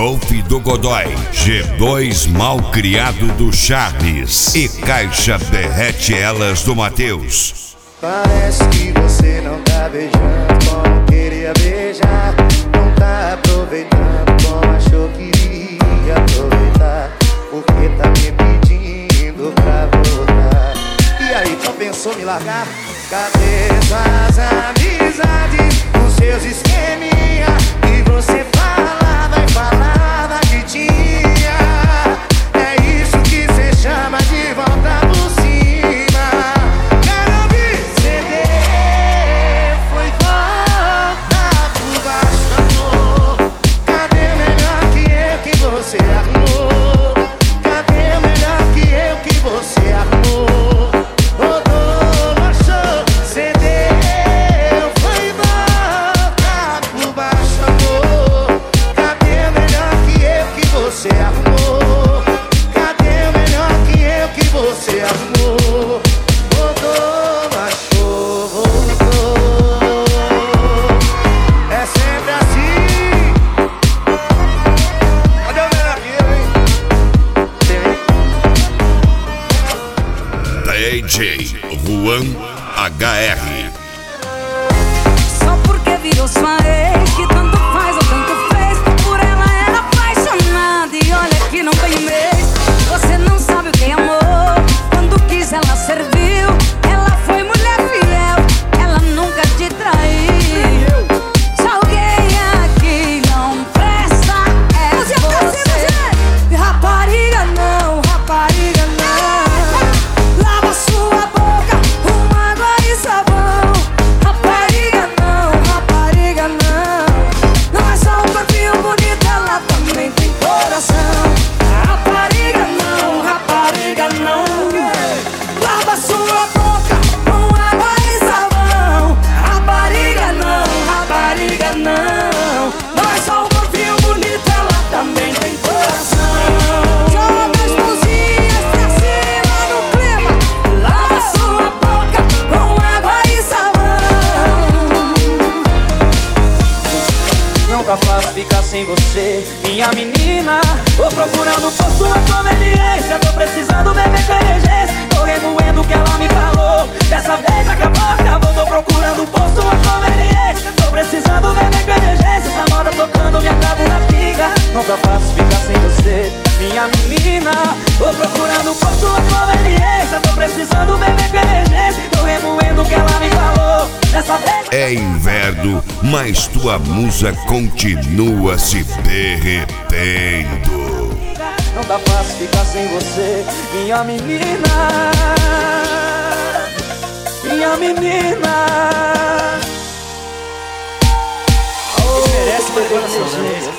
Golf do Godoy, G2 Malcriado do Charles e Caixa Derrete Elas do Matheus. Parece que você não tá beijando como queria beijar, não tá aproveitando como achou que iria aproveitar, porque tá me pedindo pra voltar. E aí, só pensou me largar? Cadê suas amizades, os seus esqueminha que você falava e falava que tinha? É isso que cê chama de volta por cima. Quero ouvir CD, foi volta por baixo, amor. Cadê melhor que você arrumou? Cadê melhor que você arrumou? Você arrumou, cadê o melhor que você arrumou? Voltou, achou, voltou. É sempre assim. Cadê o melhor que hein? DJ Juan HR. Só porque virou sua ex, que tanto faz ou tanto fez, por ela era apaixonada e olha que não tem mês. Você não sabe o que é amor, quando quis ela serviu. Ela foi mulher fiel, ela nunca te traiu. Se alguém aqui não presta, é você. Rapariga não, rapariga não. Lava sua boca com água e sabão. Rapariga não. Não é só um corpinho bonito, ela também tem coração. Rapariga não. Lava sua boca com água e sabão. Rapariga não. Não é só um corpinho bonito, ela também tem coração. Joga as mãozinhas pra cima no clima. Lava sua boca com água e sabão. Não tá fácil ficar sem você, minha menina. Tô procurando por sua conveniência, tô precisando beber com emergência. Tô remoendo o que ela me falou, dessa vez acabou. Tô procurando por sua conveniência, tô precisando beber com emergência. Essa moda tocando, me acabo na pinga. Não tá fácil ficar sem você, minha menina. Tô procurando por sua conveniência, tô precisando beber com emergência. Tô remoendo o que ela me falou, dessa vez. É inverno, mas tua musa continua se derretendo. Não tá fácil ficar sem você, minha menina. Minha menina. Merece meu coração, né?